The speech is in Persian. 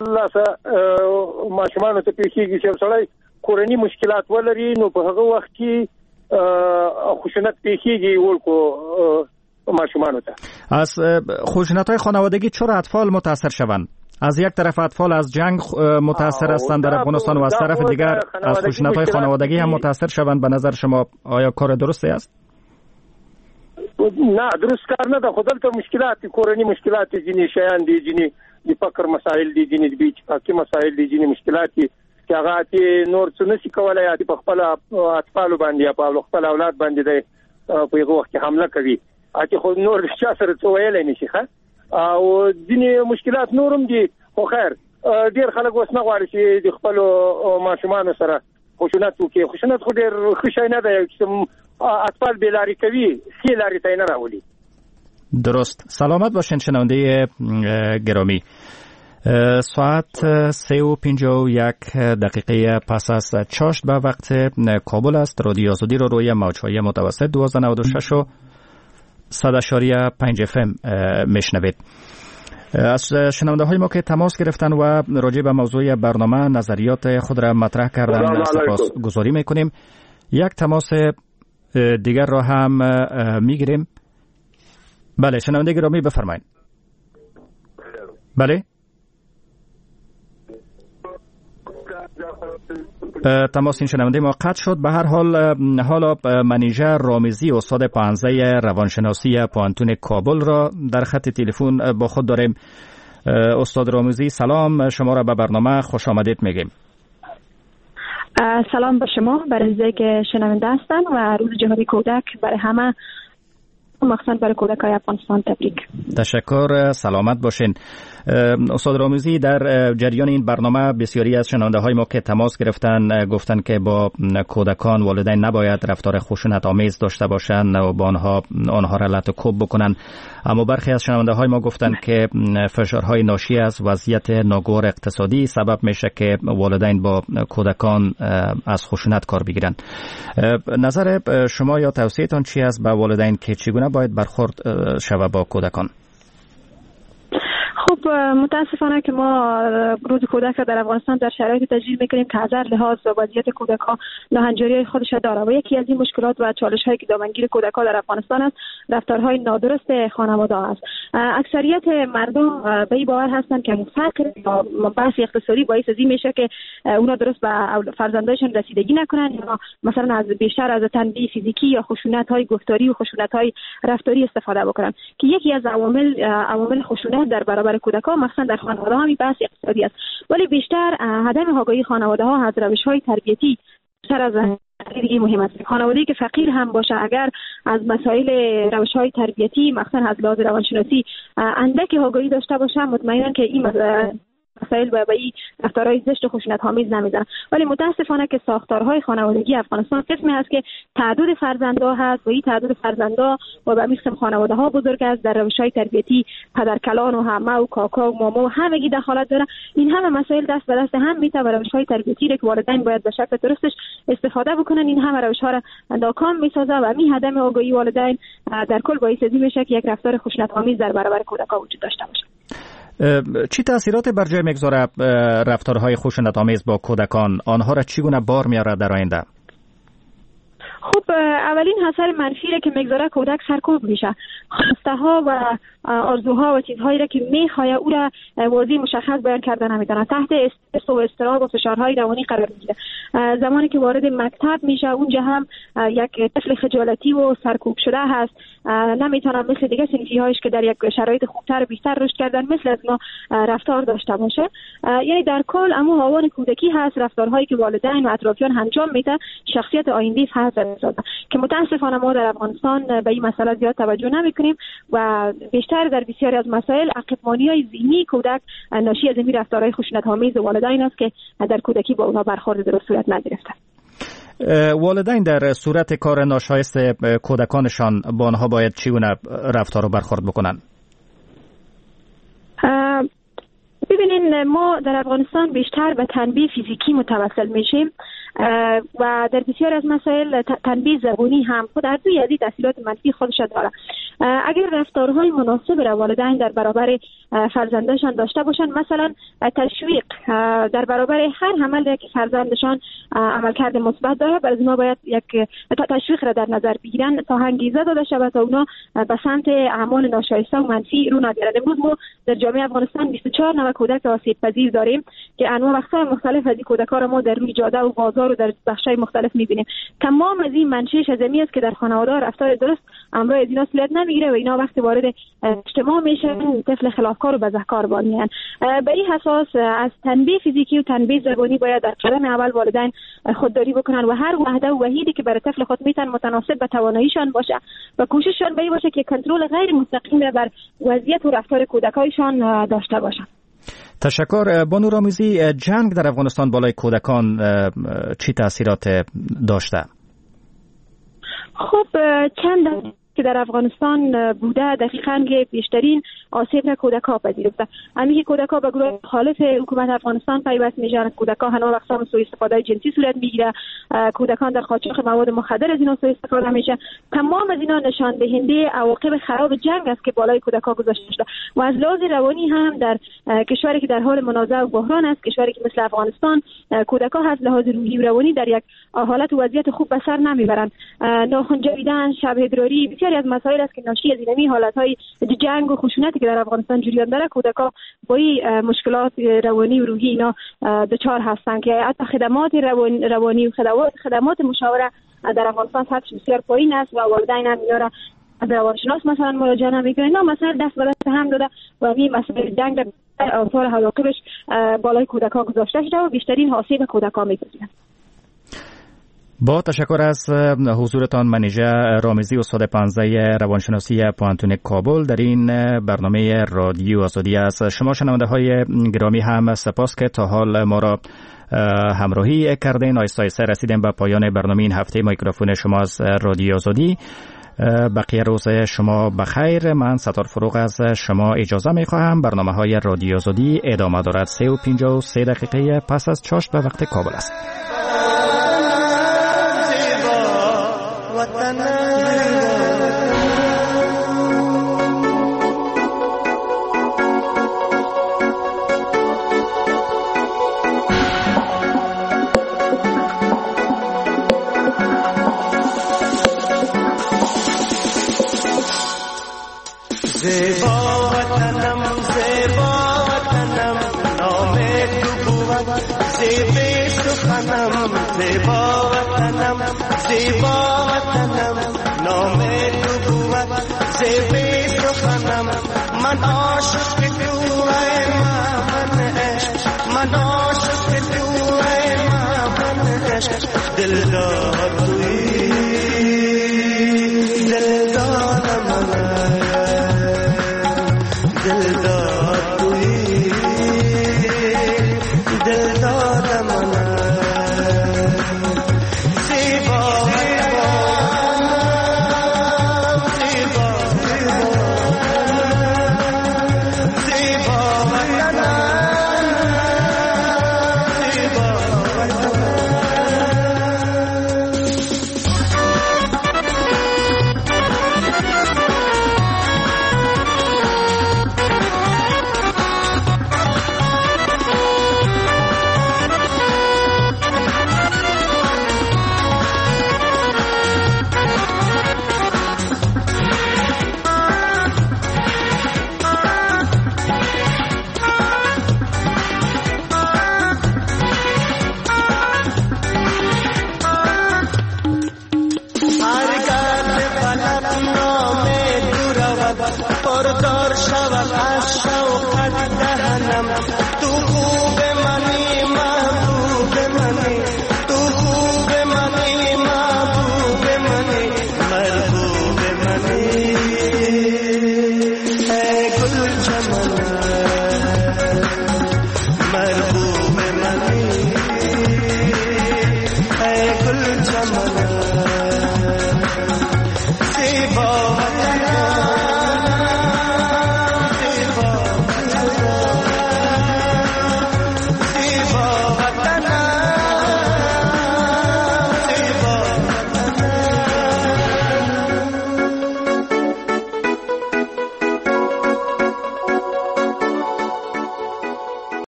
لاسه ماشومان ته پیښیږي چې سړی کورنی مشکلات ولري نو په هغه وخت کې خشونت پیښیږي ولکو ماشومان ته. از خشونت‌های خانوادگی چرا اطفال متاثر شوند؟ از یک طرف اطفال از جنگ متاثر هستند در افغانستان و از طرف دیگر از خشونت‌های خانوادگی هم متاثر شوند. به نظر شما آیا کار درستی است؟ نه درست کار نه ده. خود دلته مشکلات کورنی مشکلات جنی شیان دي جنی د فقر مسائل دي جنی د بیچ مسائل دي جنی مشکلات دي چې هغه ته نور څه نشي کولای یا په خپل اطفال باندې یا په خپل اولاد باندې د په یو وخت حمله کوي اته خو نور چا سره څه ویل نه شي ښه او ځینې مشکلات نورم دي. خو خیر ډیر خلک اوس نه غواړي چې د خپل ماشومان سره خشونت وکړي. خشونت خو ډیر ښه شی نه دی چې اطفال بیلاری کوي سی لاری ته نه راولي. درست. سلامت باشین شنونده گرامی. ساعت 3:51 پس از چاشت به وقت کابل است. رادیو آزادی رو روی موج‌های متوسط 1296 و 100.5 FM میشنوید. از شنونده های ما که تماس گرفتن و راجع به موضوع برنامه نظریات خود را مطرح کردن سپاسگزاری میکنیم. یک تماس دیگر را هم میگیریم. بله شنونده گرامی بفرمایید. بله تماس این شنونده ما قطع شد. به هر حال حالا منیژه رامزی استاد پانزه روانشناسی پوهنتون کابل را در خط تلفن با خود داریم. استاد رامزی سلام، شما را به برنامه خوش آمدید میگیم. سلام به شما، برای که شنونده هستن و روز جهانی کودک برای همه مخصوصا برای کودکای افغانستان تبریک. تشکر، سلامت باشین. استاد رامزی در جریان این برنامه بسیاری از شنونده های ما که تماس گرفتن گفتن که با کودکان والدین نباید رفتار خشونت آمیز داشته باشند و با آنها را لط و کوب بکنن، اما برخی از شنونده های ما گفتن که فشارهای ناشی از وضعیت ناگوار اقتصادی سبب میشه که والدین با کودکان از خشونت کار بگیرن. نظر شما یا توصیه‌تان چی است به والدین که چگونه باید برخورد شود با کودکان؟ خب متاسفانه که ما روز کودک را در افغانستان در شرایط تجلیل میکنیم که از هر لحاظ وضعیت کودک ها ناهنجاری خودش داره و یکی از این مشکلات و چالش هایی که دامنگیر کودک ها در افغانستان است رفتارهای نادرست خانواده است. اکثریت مردم به این باور هستند که فقر یا بحث اقتصادی باعث از این میشه که اونا درست به فرزندانشون رسیدگی نکنن یا مثلا از بیشتر از تنبیه فیزیکی یا خشونت های گفتاری و خشونت های رفتاری استفاده بکنن که یکی از عوامل خشونت در برابر کودکان مثلا در خانواده ها بحث اقتصادی است، ولی بیشتر عدم آگاهی خانواده ها از روش های تربیتی بیشتر از دیگه مهم است. خانواده‌ای که فقیر هم باشه اگر از مسائل روش های تربیتی مثلا از لحاظ روانشناسی اندک آگاهی داشته باشه مطمئنا که این مسائل به این رفتارهای زشت و خشونت‌آمیز نمی‌زنن. ولی متاسفانه که ساختارهای خانوادگی افغانستان قسمی هست که تعدد فرزندان هست و این تعدد فرزندان و به مثل خانواده‌ها بزرگ است در روش‌های تربیتی پدرکلان و همه و کاکا و ماما و همگی دخالت داره. این همه مسائل دست به دست هم میته و روش‌های تربیتی را که والدین باید به شکل درستش استفاده بکنن این همه روش‌ها را ناکام می‌سازه و می عدم آگاهی والدین در کل باعث میشه که یک رفتار خشونت‌آمیز در برابر کودکان وجود داشته باشه. چی تأثیرات بر جای میگذاره رفتارهای خشونت‌آمیز با کودکان؟ آنها را چگونه بار میاره در آینده؟ خب اولین اثر منفی را که میگذاره کودک سرکوب میشه. خواسته ها و آرزوها و چیزهایی را که میخواد او را واضح مشخص بیان کرده نمیتونه، تحت استرس و اضطراب و فشارهای روانی قرار میگیره. زمانی که وارد مکتب میشه اونجا هم یک طفل خجالتی و سرکوب شده هست، نمیتونه مثل دیگه صنفی هایش که در یک شرایط خوبتر بیشتر رشد کردن مثل از ما رفتار داشته باشه. یعنی در کل امو آوان کودکی هست رفتارهایی که والدین و اطرافیان انجام میده شخصیت آینده فرد که متاسفانه ما در افغانستان به این مسئله زیاد توجه نمیکنیم و بیشتر در بسیاری از مسائل عقب‌مانی‌های ذهنی کودک ناشی از این رفتارهای خشونت‌آمیز والدین است که در کودکی با اونها برخورد درست صورت نگرفته. والدین در صورت کار ناشایست کودکانشان با آنها باید چگونه رفتار و برخورد بکنن؟ ببینین ما در افغانستان بیشتر به تنبیه فیزیکی متوسل میشیم و در بسیار از مسائل تنبیه زبانی هم خود از این تاثیرات منفی خودش داره. اگر رفتارهای مناسب را والدین در برابر فرزندشان داشته باشند، مثلا تشویق در برابر هر عملی که فرزندشان عملکرد مثبت داره، برای ما باید یک تشویق را در نظر بگیرن تا انگیزه داده شود تا اونا به سمت اعمال ناشایسته و منفی رو نگیرند. امروز ما در جامعه افغانستان 24 نوع کودک آسیب پذیر داریم که انواع اقسام مختلف از این کودکان را ما در روی جاده و بازار و در بخش‌های مختلف می‌بینیم. تمام از این منشأش از این است که در خانواده رفتار درست امروز از اینا صورت نمیگیره و اینا وقتی وارد اجتماع میشن طفل خلافکار و بزهکار بانیان. به این اساس از تنبیه فیزیکی و تنبیه زبانی باید در قدم اول والدین خودداری بکنن و هر وحده و وحیدی که برای طفل خود میتن متناسب به تواناییشان باشه و کوشششان به این باشه که کنترل غیر مستقیم بر وضعیت و رفتار کودکایشان داشته باشن. تشکر. بانو رامزی، جنگ در افغانستان بالای کودکان چی تاثیرات داشته؟ خب چند که در افغانستان بوده دقیقاً که بیشترین آسیب را کودک‌ها پذیرفته. همین که کودک‌ها به گروه مخالف حکومت افغانستان پیوست میشن، کودک‌ها انواع اقسام سوء استفاده جنسی صورت میگیره، کودکان در قاچاق مواد مخدر از اینا سوء استفاده میشه. تمام از اینا نشان دهنده عواقب خراب جنگ است که بالای کودک‌ها گذاشته شده و از لحاظ روانی هم در کشوری که در حال منازعه و بحران است، کشوری که مثل افغانستان، کودک‌ها از لحاظ روحی و روانی در یک حالت و وضعیت خوب به سر نمیبرند. ناخن جویدن، شب ادراری، بسیاری از مسائل است که ناشی از این حالت‌های جنگ و خشونتی که در افغانستان جریان داره کودک‌ها با این مشکلات روانی و روحی اینا دچار هستند که حتی خدمات روانی و خدمات مشاوره در افغانستان سطحش بسیار پایین است و والدین هم اینا را از روانشناس مثلا مراجعه نمی‌کنن. اینا مسائل دست به دست هم داده و این مسائل جنگ آثار عواقبش بالای کودک‌ها گذاشته شده و بیشترین آسیب کودک‌ها می‌پذیرند. با تشکر از حضورتان منیژه رامزی، استاد پانزده روانشناسی پوانتون کابل در این برنامه رادیو آزادی است. شما شنونده های گرامی هم سپاس که تا حال ما را همراهی کردین. آیسته رسیدیم به پایان برنامه این هفته. میکروفون شما از رادیو آزادی. بقیه روز شما بخیر. من ستار فروغ از شما اجازه می خواهم. برنامه های رادیو آزادی ادامه دارد. 3:53 دقیقه پس از چاشت به وقت کابل است. por